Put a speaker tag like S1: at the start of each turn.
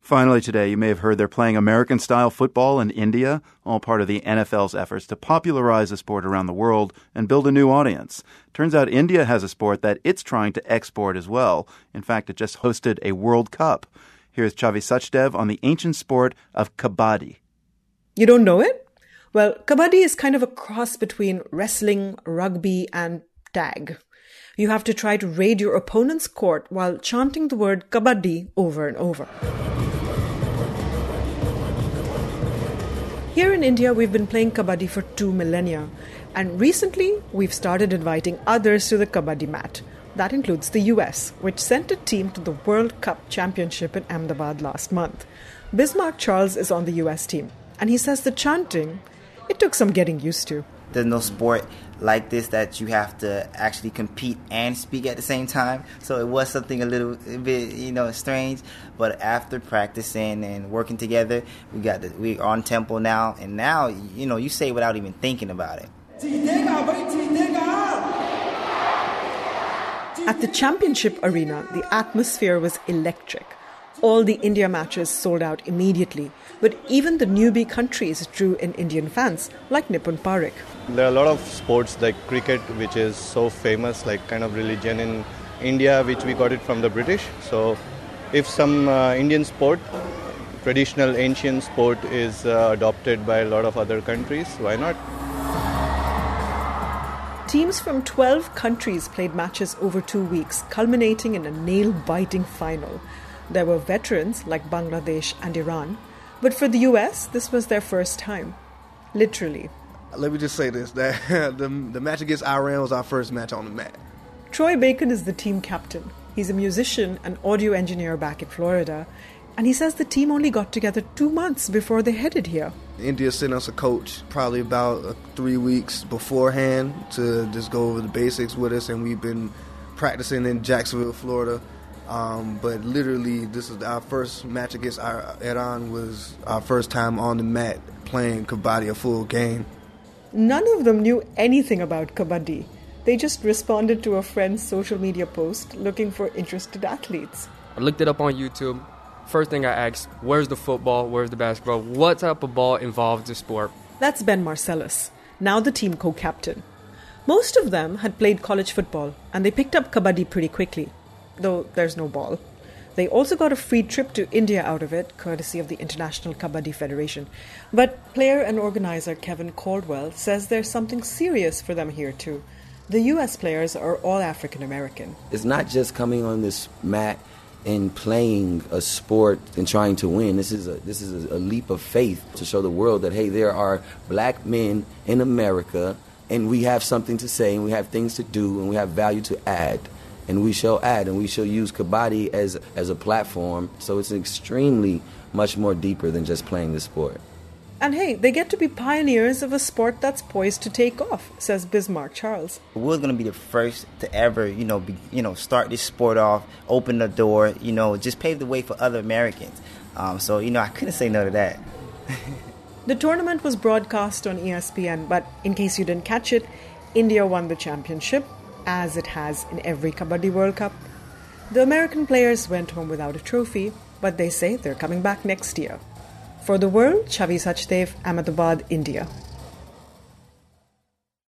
S1: Finally today, you may have heard they're playing American-style football in India, all part of the NFL's efforts to popularize the sport around the world and build a new audience. Turns out India has a sport that it's trying to export as well. In fact, it just hosted a World Cup. Here's Chavi Sachdev on the ancient sport of kabaddi.
S2: You don't know it? Well, kabaddi is kind of a cross between wrestling, rugby, and tag. You have to try to raid your opponent's court while chanting the word kabaddi over and over. Here in India, we've been playing kabaddi for 2 millennia. And recently, we've started inviting others to the kabaddi mat. That includes the US, which sent a team to the World Cup Championship in Ahmedabad last month. Bismarck Charles is on the US team. And he says the chanting, it took some getting used to.
S3: There's no sport like this that you have to actually compete and speak at the same time. So it was something a little bit, strange. But after practicing and working together, we're on tempo now. And now, you say without even thinking about it.
S2: At the championship arena, the atmosphere was electric. All the India matches sold out immediately, but even the newbie countries drew in Indian fans, like Nipun Parekh.
S4: There are a lot of sports like cricket, which is so famous, like kind of religion in India, which we got it from the British. So if some Indian sport, traditional ancient sport, is adopted by a lot of other countries, why not?
S2: Teams from 12 countries played matches over 2 weeks, culminating in a nail-biting final. There were veterans like Bangladesh and Iran, but for the US, this was their first time. Literally.
S5: Let me just say this, that the match against Iran was our first match on the mat.
S2: Troy Bacon is the team captain. He's a musician and audio engineer back in Florida, and he says the team only got together 2 months before they headed here.
S5: India sent us a coach probably about 3 weeks beforehand to just go over the basics with us, and we've been practicing in Jacksonville, Florida. But literally, this is our first match against Iran, was our first time on the mat playing kabaddi, a full game.
S2: None of them knew anything about kabaddi. They just responded to a friend's social media post looking for interested athletes.
S6: I looked it up on YouTube. First thing I asked, where's the football, where's the basketball, what type of ball involves the sport?
S2: That's Ben Marcellus, now the team co-captain. Most of them had played college football, and they picked up kabaddi pretty quickly, though there's no ball. They also got a free trip to India out of it, courtesy of the International Kabaddi Federation. But player and organizer Kevin Caldwell says there's something serious for them here too. The US players are all African American.
S7: It's not just coming on this mat and playing a sport and trying to win. This is a leap of faith to show the world that, hey, there are black men in America, and we have something to say, and we have things to do, and we have value to add. And we shall add, and we shall use kabaddi as a platform. So it's extremely much more deeper than just playing the sport.
S2: And hey, they get to be pioneers of a sport that's poised to take off, says Bismarck Charles.
S3: We're going to be the first to ever, start this sport off, open the door, just pave the way for other Americans. So I couldn't say no to that.
S2: The tournament was broadcast on ESPN, but in case you didn't catch it, India won the championship, as it has in every Kabaddi World Cup. The American players went home without a trophy, but they say they're coming back next year. For The World, Chavi Sachdev, Ahmedabad, India.